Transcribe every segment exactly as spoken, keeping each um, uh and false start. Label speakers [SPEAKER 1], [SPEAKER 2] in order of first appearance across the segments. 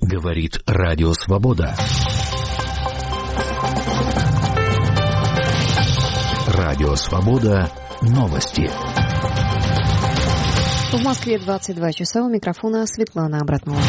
[SPEAKER 1] Говорит Радио Свобода. Радио Свобода. Новости.
[SPEAKER 2] В Москве двадцать два часа. У микрофона Светлана Обратнова.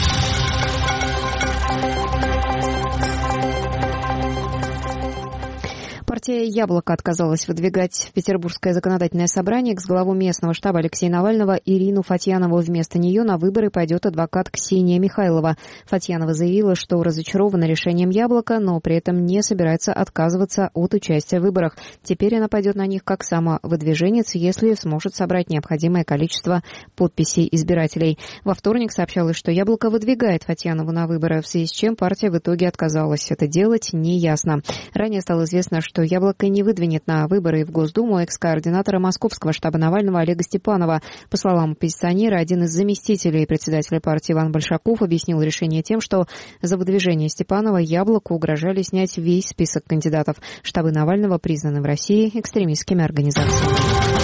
[SPEAKER 2] Партия «Яблоко» отказалась выдвигать в Петербургское законодательное собрание экс-главу местного штаба Алексея Навального Ирину Фатьянову. Вместо нее на выборы пойдет адвокат Ксения Михайлова. Фатьянова заявила, что разочарована решением «Яблока», но при этом не собирается отказываться от участия в выборах. Теперь она пойдет на них как самовыдвиженец, если сможет собрать необходимое количество подписей избирателей. Во вторник сообщалось, что «Яблоко» выдвигает Фатьянову на выборы, в связи с чем партия в итоге отказалась это делать, неясно. Ранее стало известно, что «Яблоко» не выдвинет на выборы в Госдуму экс-координатора московского штаба Навального Олега Степанова. По словам оппозиционера, один из заместителей председателя партии Иван Большаков объяснил решение тем, что за выдвижение Степанова «Яблоку» угрожали снять весь список кандидатов. Штабы Навального признаны в России экстремистскими организациями.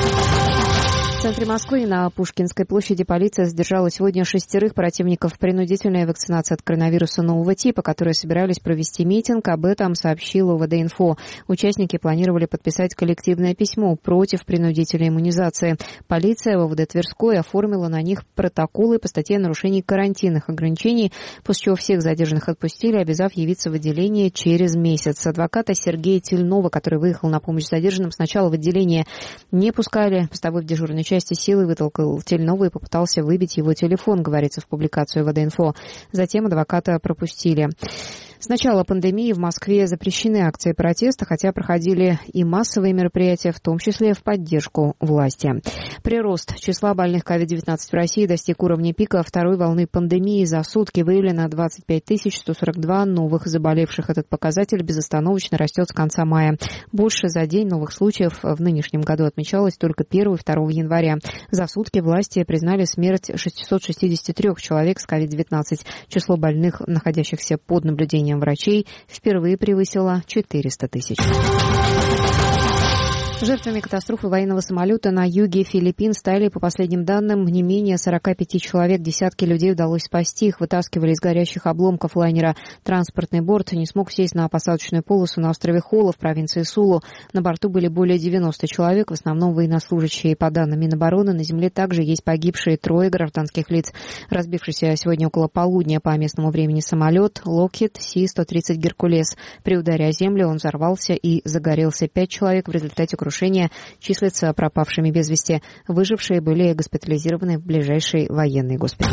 [SPEAKER 2] В центре Москвы на Пушкинской площади полиция задержала сегодня шестерых противников принудительной вакцинации от коронавируса нового типа, которые собирались провести митинг. Об этом сообщила ОВД-инфо. Участники планировали подписать коллективное письмо против принудительной иммунизации. Полиция в ОВД Тверской оформила на них протоколы по статье о нарушении карантинных ограничений, после чего всех задержанных отпустили, обязав явиться в отделение через месяц. Адвоката Сергея Тельнова, который выехал на помощь задержанным, сначала в отделение не пускали. Постовой в дежурной части силы вытолкал Тельнова и попытался выбить его телефон, говорится в публикации ОВД-инфо. Затем адвоката пропустили. С начала пандемии в Москве запрещены акции протеста, хотя проходили и массовые мероприятия, в том числе в поддержку власти. Прирост числа больных ковид девятнадцать в России достиг уровня пика второй волны пандемии. За сутки выявлено двадцать пять тысяч сто сорок два новых заболевших. Этот показатель безостановочно растет с конца мая. Больше за день новых случаев в нынешнем году отмечалось только первого и второго января. За сутки власти признали смерть шестьсот шестьдесят три человек с ковид девятнадцать. Число больных, находящихся под наблюдением врачей, впервые превысило четыреста тысяч. Жертвами катастрофы военного самолета на юге Филиппин стали, по последним данным, не менее сорок пять человек. Десятки людей удалось спасти. Их вытаскивали из горящих обломков лайнера. Транспортный борт не смог сесть на посадочную полосу на острове Хола в провинции Сулу. На борту были более девяноста человек, в основном военнослужащие. По данным Минобороны, на земле также есть погибшие трое гражданских лиц. Разбившийся сегодня около полудня по местному времени самолет Lockheed Си сто тридцать Геркулес. При ударе о землю он взорвался и загорелся. Пять человек в результате крушения числятся пропавшими без вести. Выжившие были госпитализированы в ближайший военный госпиталь.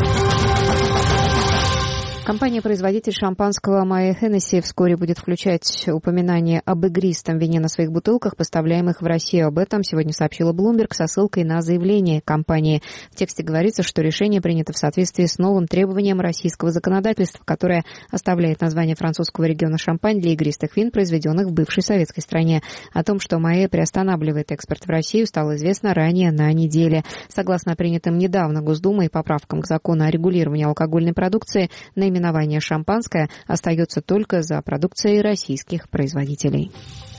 [SPEAKER 2] Компания-производитель шампанского Моët Hennessy вскоре будет включать упоминание об игристом вине на своих бутылках, поставляемых в Россию. Об этом сегодня сообщила Bloomberg со ссылкой на заявление компании. В тексте говорится, что решение принято в соответствии с новым требованием российского законодательства, которое оставляет название французского региона Шампань для игристых вин, произведенных в бывшей советской стране. О том, что Моët приостанавливает экспорт в Россию, стало известно ранее на неделе. Согласно принятым недавно Госдумой поправкам к закону о регулировании алкогольной продукции, наименование Наименование «шампанское» остается только за продукцией российских производителей.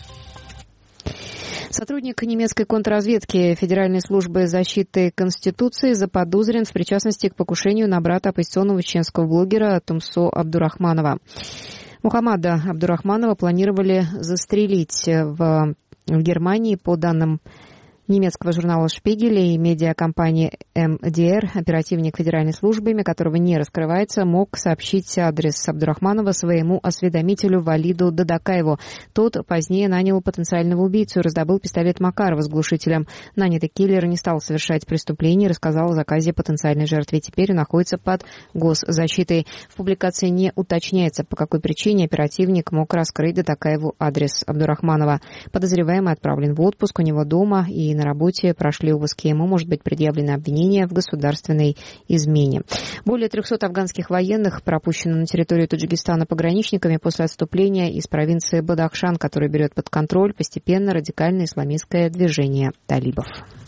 [SPEAKER 2] Сотрудник немецкой контрразведки Федеральной службы защиты Конституции заподозрен в причастности к покушению на брата оппозиционного чеченского блогера Тумсо Абдурахманова. Мухаммада Абдурахманова планировали застрелить в, в Германии, по данным немецкого журнала «Шпигель» и медиакомпании эм ди эр. Оперативник федеральной службы, имя которого не раскрывается, мог сообщить адрес Абдурахманова своему осведомителю Валиду Дадакаеву. Тот позднее нанял потенциального убийцу и раздобыл пистолет Макарова с глушителем. Нанятый киллер не стал совершать преступление и рассказал о заказе потенциальной жертве. Теперь он находится под госзащитой. В публикации не уточняется, по какой причине оперативник мог раскрыть Дадакаеву адрес Абдурахманова. Подозреваемый отправлен в отпуск, у него дома и на работе прошли обыски. Ему может быть предъявлено обвинение в государственной измене. Более трехсот афганских военных пропущено на территорию Таджикистана пограничниками после отступления из провинции Бадахшан, который берет под контроль постепенно радикальное исламистское движение талибов.